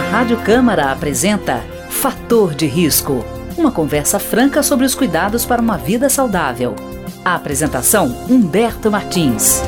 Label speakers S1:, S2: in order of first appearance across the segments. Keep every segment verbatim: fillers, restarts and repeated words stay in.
S1: Rádio Câmara apresenta Fator de Risco, uma conversa franca sobre os cuidados para uma vida saudável. A apresentação, Humberto Martins.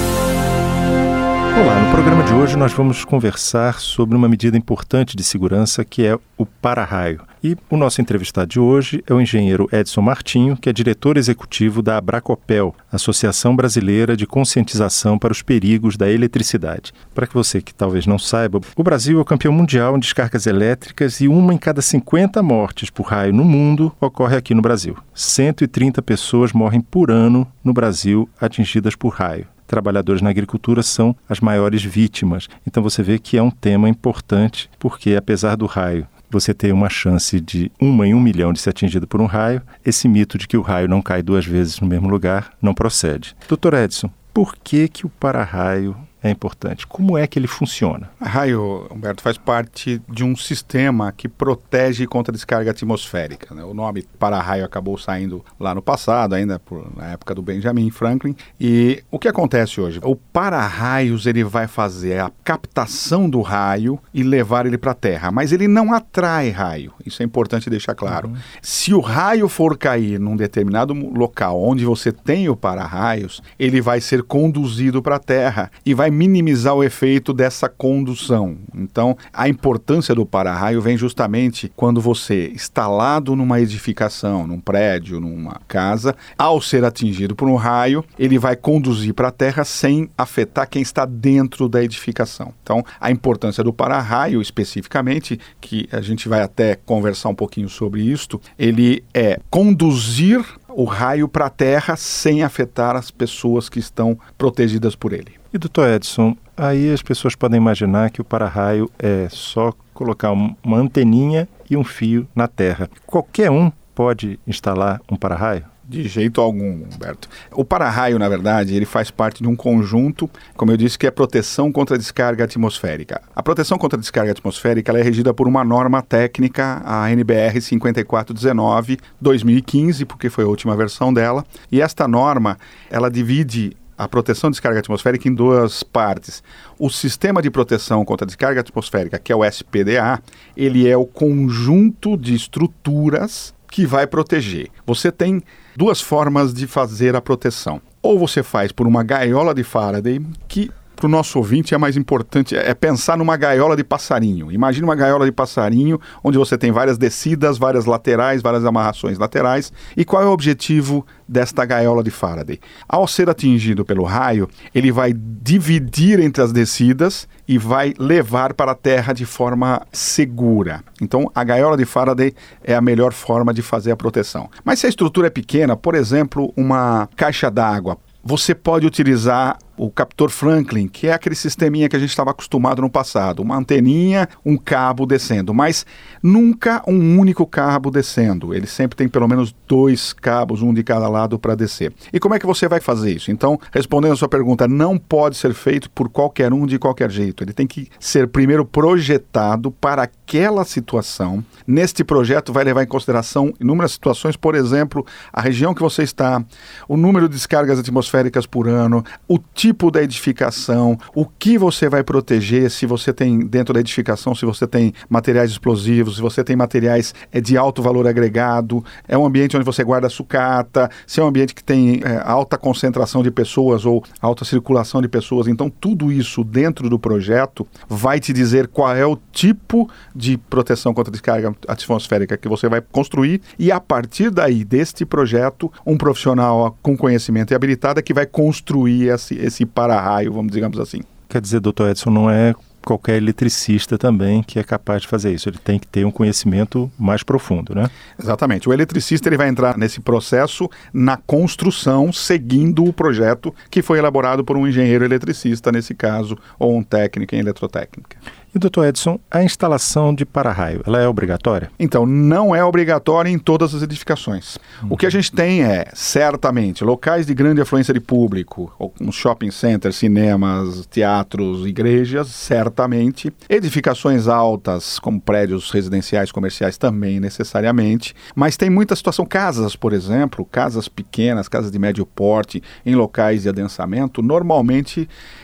S2: Olá, no programa de hoje nós vamos conversar sobre uma medida importante de segurança que é o para-raio. E o nosso entrevistado de hoje é o engenheiro Edson Martinho, que é diretor executivo da Abracopel, Associação Brasileira de Conscientização para os Perigos da Eletricidade. Para que você que talvez não saiba, o Brasil é o campeão mundial em descargas elétricas e uma em cada cinquenta mortes por raio no mundo ocorre aqui no Brasil. cento e trinta pessoas morrem por ano no Brasil atingidas por raio. Trabalhadores na agricultura são as maiores vítimas. Então você vê que é um tema importante, porque apesar do raio você ter uma chance de uma em um milhão de ser atingido por um raio, esse mito de que o raio não cai duas vezes no mesmo lugar não procede. doutor Edson, por que que o para-raio é importante? Como é que ele funciona?
S3: O raio, Humberto, faz parte de um sistema que protege contra a descarga atmosférica, né? O nome para-raio acabou saindo lá no passado, ainda por, na época do Benjamin Franklin. E o que acontece hoje? O para-raios ele vai fazer a captação do raio e levar ele para a Terra, mas ele não atrai raio. Isso é importante deixar claro. Uhum. Se o raio for cair num determinado local onde você tem o para-raios, ele vai ser conduzido para a Terra e vai minimizar o efeito dessa condução. Então, a importância do para-raio vem justamente quando você, instalado numa edificação, num prédio, numa casa, ao ser atingido por um raio, ele vai conduzir para a Terra sem afetar quem está dentro da edificação. Então, a importância do para-raio, especificamente, que a gente vai até conversar um pouquinho sobre isto, ele é conduzir o raio para a Terra sem afetar as pessoas que estão protegidas por ele.
S2: E doutor Edson, aí as pessoas podem imaginar que o para-raio é só colocar uma anteninha e um fio na Terra. Qualquer um pode instalar um para-raio?
S3: De jeito algum, Humberto. O para-raio, na verdade, ele faz parte de um conjunto, como eu disse, que é proteção contra a descarga atmosférica. A proteção contra a descarga atmosférica ela é regida por uma norma técnica, a N B R cinquenta e quatro dezenove de dois mil e quinze, porque foi a última versão dela. E esta norma, ela divide a proteção de descarga atmosférica em duas partes. O sistema de proteção contra a descarga atmosférica, que é o S P D A, ele é o conjunto de estruturas que vai proteger. Você tem duas formas de fazer a proteção. Ou você faz por uma gaiola de Faraday, que para o nosso ouvinte é mais importante, é pensar numa gaiola de passarinho. Imagina uma gaiola de passarinho, onde você tem várias descidas, várias laterais, várias amarrações laterais. E qual é o objetivo desta gaiola de Faraday? Ao ser atingido pelo raio, ele vai dividir entre as descidas e vai levar para a Terra de forma segura. Então, a gaiola de Faraday é a melhor forma de fazer a proteção. Mas se a estrutura é pequena, por exemplo, uma caixa d'água, você pode utilizar o captor Franklin, que é aquele sisteminha que a gente estava acostumado no passado. Uma anteninha, um cabo descendo, mas nunca um único cabo descendo. Ele sempre tem pelo menos dois cabos, um de cada lado para descer. E como é que você vai fazer isso? Então, respondendo a sua pergunta, não pode ser feito por qualquer um de qualquer jeito. Ele tem que ser primeiro projetado para aquela situação. Neste projeto vai levar em consideração inúmeras situações, por exemplo, a região que você está, o número de descargas atmosféricas por ano, o tipo tipo da edificação, o que você vai proteger, se você tem dentro da edificação, se você tem materiais explosivos, se você tem materiais é, de alto valor agregado, é um ambiente onde você guarda sucata, se é um ambiente que tem é, alta concentração de pessoas ou alta circulação de pessoas. Então tudo isso dentro do projeto vai te dizer qual é o tipo de proteção contra a descarga atmosférica que você vai construir e a partir daí, deste projeto, um profissional com conhecimento e habilitado é que vai construir esse, esse para-raio, vamos digamos assim.
S2: Quer dizer, doutor Edson, não é qualquer eletricista também que é capaz de fazer isso. Ele tem que ter um conhecimento mais profundo, né?
S3: Exatamente. O eletricista ele vai entrar nesse processo na construção, seguindo o projeto que foi elaborado por um engenheiro eletricista, nesse caso, ou um técnico em eletrotécnica.
S2: E, doutor Edson, a instalação de para-raio, ela é obrigatória?
S3: Então, não é obrigatória em todas as edificações. Uhum. O que a gente tem é, certamente, locais de grande afluência de público, como shopping centers, cinemas, teatros, igrejas, certamente. Edificações altas, como prédios residenciais, comerciais, também necessariamente. Mas tem muita situação, casas, por exemplo, casas pequenas, casas de médio porte, em locais de adensamento, normalmente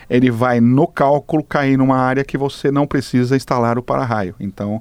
S3: ele vai no cálculo cair numa área que você não precisa instalar o para-raio. Então,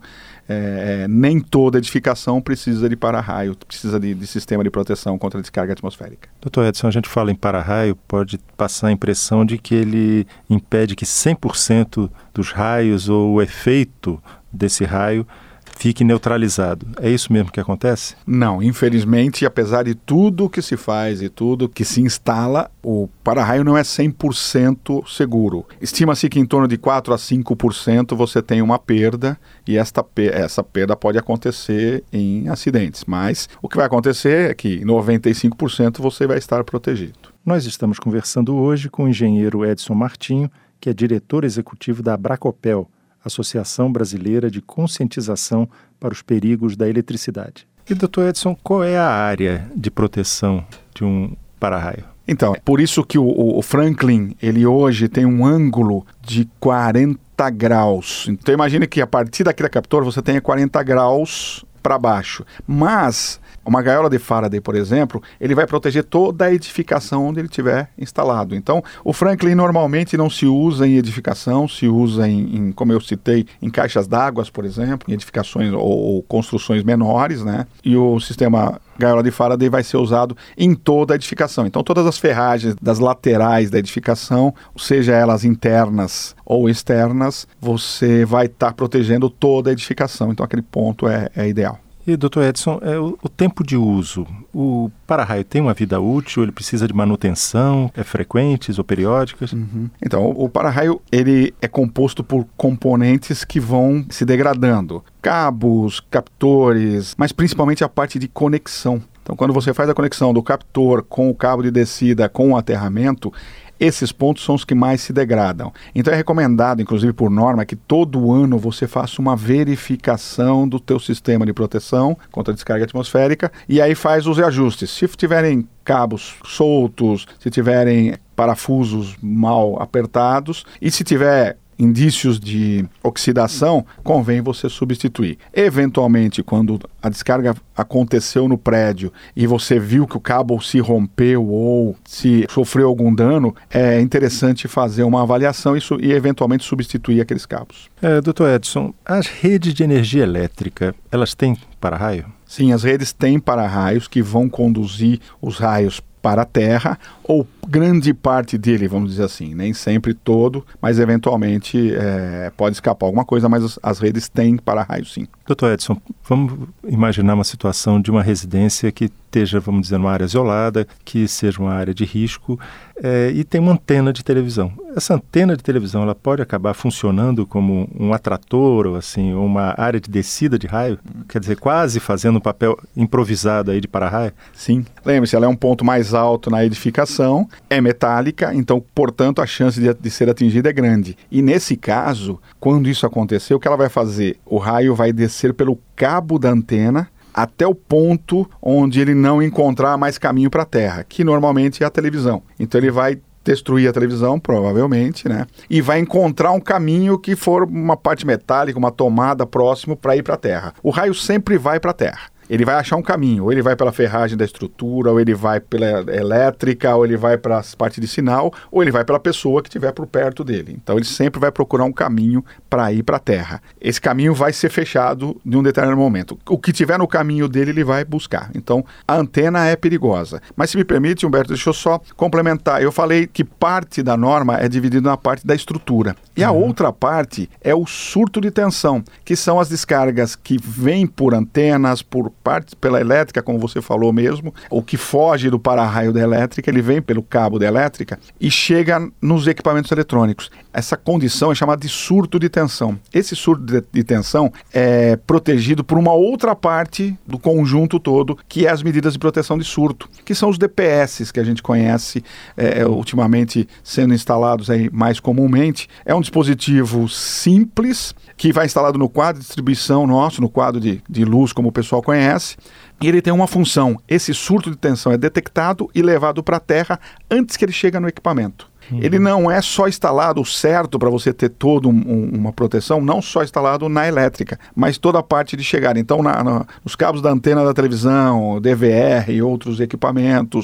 S3: é, nem toda edificação precisa de para-raio, precisa de, de sistema de proteção contra a descarga atmosférica.
S2: doutor Edson, a gente fala em para-raio, pode passar a impressão de que ele impede que cem por cento dos raios ou o efeito desse raio fique neutralizado. É isso mesmo que acontece?
S3: Não, infelizmente, apesar de tudo que se faz e tudo que se instala, o para-raio não é cem por cento seguro. Estima-se que em torno de quatro a cinco por cento você tem uma perda e esta, essa perda pode acontecer em acidentes. Mas o que vai acontecer é que em noventa e cinco por cento você vai estar protegido.
S2: Nós estamos conversando hoje com o engenheiro Edson Martinho, que é diretor executivo da Abracopel, Associação Brasileira de Conscientização para os Perigos da Eletricidade. E, doutor Edson, qual é a área de proteção de um para-raio?
S3: Então, por isso que o, o Franklin, ele hoje tem um ângulo de quarenta graus. Então, imagine que a partir daquele captor você tenha quarenta graus para baixo. Mas uma gaiola de Faraday, por exemplo, ele vai proteger toda a edificação onde ele estiver instalado. Então, o Franklin normalmente não se usa em edificação, se usa em, em como eu citei, em caixas d'água, por exemplo, em edificações ou, ou construções menores, né? E o sistema gaiola de Faraday vai ser usado em toda a edificação. Então, todas as ferragens das laterais da edificação, seja elas internas ou externas, você vai estar tá protegendo toda a edificação. Então, aquele ponto é, é ideal.
S2: E, doutor Edson, é, o, o tempo de uso, o para-raio tem uma vida útil, ele precisa de manutenção, é frequentes ou periódicas?
S3: Uhum. Então, o, o para-raio, ele é composto por componentes que vão se degradando. Cabos, captores, mas principalmente a parte de conexão. Então, quando você faz a conexão do captor com o cabo de descida com o aterramento, esses pontos são os que mais se degradam. Então é recomendado, inclusive por norma, que todo ano você faça uma verificação do teu sistema de proteção contra a descarga atmosférica e aí faz os reajustes. Se tiverem cabos soltos, se tiverem parafusos mal apertados e se tiver indícios de oxidação, convém você substituir. Eventualmente, quando a descarga aconteceu no prédio e você viu que o cabo se rompeu ou se sofreu algum dano, é interessante fazer uma avaliação e, e eventualmente substituir aqueles cabos.
S2: É, doutor Edson, as redes de energia elétrica, elas têm para-raio?
S3: Sim, as redes têm para-raios que vão conduzir os raios para a Terra, ou grande parte dele, vamos dizer assim, nem sempre todo, mas eventualmente é, pode escapar alguma coisa, mas as, as redes têm para-raio sim.
S2: doutor Edson, vamos imaginar uma situação de uma residência que esteja, vamos dizer, numa área isolada, que seja uma área de risco, é, e tem uma antena de televisão. Essa antena de televisão, ela pode acabar funcionando como um atrator, ou assim, uma área de descida de raio? Quer dizer, quase fazendo um papel improvisado aí de para-raio?
S3: Sim. Lembre-se, ela é um ponto mais alto na edificação, é metálica, então, portanto, a chance de, de ser atingida é grande. E nesse caso, quando isso acontecer, o que ela vai fazer? O raio vai descer pelo cabo da antena até o ponto onde ele não encontrar mais caminho para a Terra, que normalmente é a televisão. Então ele vai destruir a televisão, provavelmente, né? E vai encontrar um caminho que for uma parte metálica, uma tomada próximo para ir para a Terra. O raio sempre vai para a Terra. Ele vai achar um caminho, ou ele vai pela ferragem da estrutura, ou ele vai pela elétrica, ou ele vai para a parte de sinal, ou ele vai pela pessoa que estiver por perto dele. Então ele sempre vai procurar um caminho para ir para a Terra. Esse caminho vai ser fechado em um determinado momento. O que tiver no caminho dele, ele vai buscar. Então a antena é perigosa. Mas se me permite, Humberto, deixa eu só complementar. Eu falei que parte da norma é dividida na parte da estrutura. E a uhum. outra parte é o surto de tensão, que são as descargas que vêm por antenas, por parte pela elétrica, como você falou mesmo, o que foge do para-raio da elétrica, ele vem pelo cabo da elétrica e chega nos equipamentos eletrônicos. Essa condição é chamada de surto de tensão. Esse surto de, de tensão é protegido por uma outra parte do conjunto todo, que é as medidas de proteção de surto, que são os D P S que a gente conhece é, ultimamente sendo instalados aí mais comumente. É um dispositivo simples, que vai instalado no quadro de distribuição nosso, no quadro de, de luz, como o pessoal conhece, e ele tem uma função. Esse surto de tensão é detectado e levado para a Terra antes que ele chegue no equipamento. Uhum. Ele não é só instalado certo para você ter toda um, um, uma proteção, não só instalado na elétrica, mas toda a parte de chegada. Então, na, na, nos cabos da antena da televisão, D V R e outros equipamentos,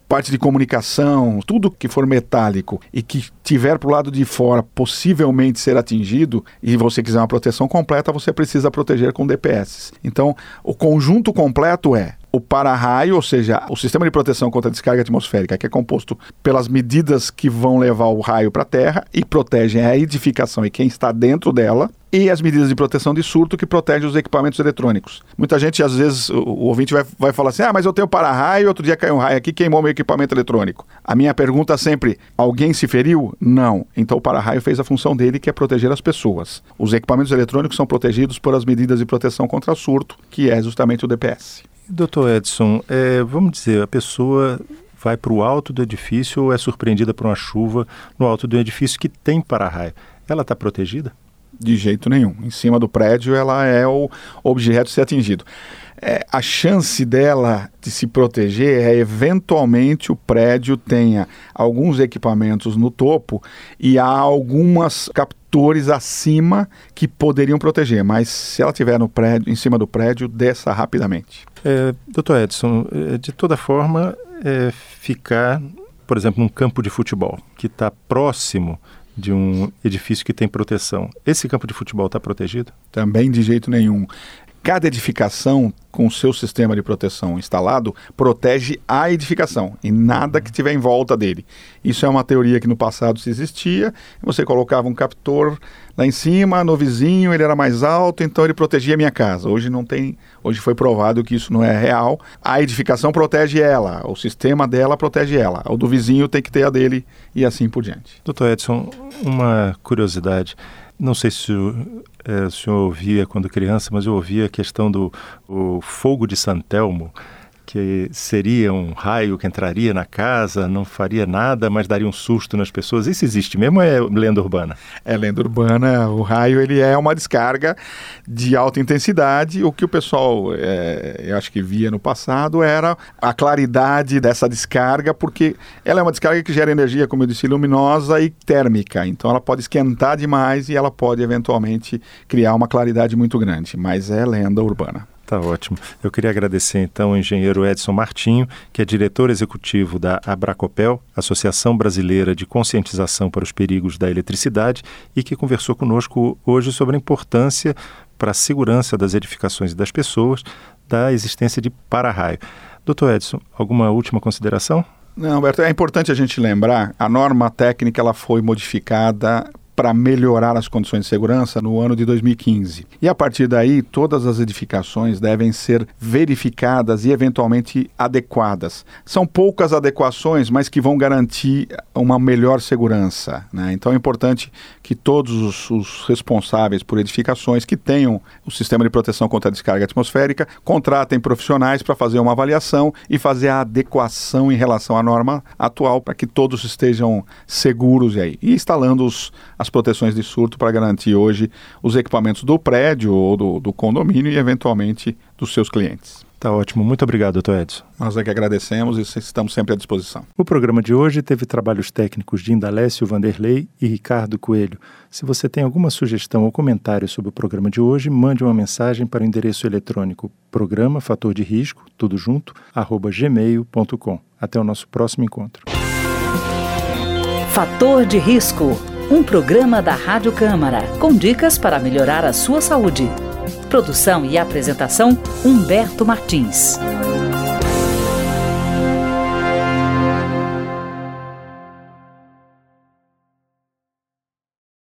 S3: parte de comunicação, tudo que for metálico e que tiver para o lado de fora possivelmente ser atingido e você quiser uma proteção completa, você precisa proteger com D P S. Então, o conjunto completo é o para-raio, ou seja, o sistema de proteção contra a descarga atmosférica, que é composto pelas medidas que vão levar o raio para a Terra e protegem a edificação e quem está dentro dela, e as medidas de proteção de surto que protegem os equipamentos eletrônicos. Muita gente, às vezes, o, o ouvinte vai, vai falar assim, ah, mas eu tenho para-raio, outro dia caiu um raio aqui, queimou meu equipamento eletrônico. A minha pergunta é sempre, alguém se feriu? Não. Então o para-raio fez a função dele, que é proteger as pessoas. Os equipamentos eletrônicos são protegidos por as medidas de proteção contra surto, que é justamente o D P S.
S2: doutor Edson, é, vamos dizer, a pessoa vai para o alto do edifício ou é surpreendida por uma chuva no alto do edifício que tem para-raio. Ela está protegida?
S3: De jeito nenhum. Em cima do prédio, ela é o objeto a ser atingido. É, a chance dela de se proteger é eventualmente o prédio tenha alguns equipamentos no topo e há algumas captores acima que poderiam proteger, mas se ela estiver no prédio, em cima do prédio, desça rapidamente.
S2: É, doutor Edson, de toda forma, é, ficar, por exemplo, num campo de futebol que está próximo de um edifício que tem proteção, esse campo de futebol está protegido?
S3: Também de jeito nenhum. Cada edificação, com o seu sistema de proteção instalado, protege a edificação e nada que estiver em volta dele. Isso é uma teoria que no passado se existia. Você colocava um captor lá em cima, no vizinho, ele era mais alto, então ele protegia a minha casa. Hoje não tem, hoje foi provado que isso não é real. A edificação protege ela, o sistema dela protege ela. O do vizinho tem que ter a dele e assim por diante.
S2: doutor Edson, uma curiosidade. Não sei se o, é, o senhor ouvia quando criança, mas eu ouvia a questão do o fogo de San Telmo, que seria um raio que entraria na casa, não faria nada, mas daria um susto nas pessoas. Isso existe mesmo ou é lenda urbana?
S3: É lenda urbana. O raio ele é uma descarga de alta intensidade. O que o pessoal, é, eu acho que via no passado, era a claridade dessa descarga, porque ela é uma descarga que gera energia, como eu disse, luminosa e térmica. Então ela pode esquentar demais e ela pode eventualmente criar uma claridade muito grande. Mas é lenda urbana.
S2: Tá ótimo. Eu queria agradecer então ao engenheiro Edson Martinho, que é diretor executivo da Abracopel, Associação Brasileira de Conscientização para os Perigos da Eletricidade, e que conversou conosco hoje sobre a importância para a segurança das edificações e das pessoas da existência de para-raio. doutor Edson, alguma última consideração?
S3: Não, Alberto, é importante a gente lembrar, a norma técnica ela foi modificada para melhorar as condições de segurança no ano de dois mil e quinze. E a partir daí, todas as edificações devem ser verificadas e eventualmente adequadas. São poucas adequações, mas que vão garantir uma melhor segurança, né? Então é importante que todos os, os responsáveis por edificações que tenham o sistema de proteção contra a descarga atmosférica contratem profissionais para fazer uma avaliação e fazer a adequação em relação à norma atual para que todos estejam seguros e aí. E instalando os as proteções de surto para garantir hoje os equipamentos do prédio ou do, do condomínio e, eventualmente, dos seus clientes.
S2: Tá ótimo. Muito obrigado, doutor Edson.
S3: Nós é que agradecemos e estamos sempre à disposição.
S2: O programa de hoje teve trabalhos técnicos de Indalécio Vanderlei e Ricardo Coelho. Se você tem alguma sugestão ou comentário sobre o programa de hoje, mande uma mensagem para o endereço eletrônico programa fator de risco, tudo junto, arroba gmail ponto com. Até o nosso próximo encontro.
S1: Fator de Risco, um programa da Rádio Câmara, com dicas para melhorar a sua saúde. Produção e apresentação, Humberto Martins.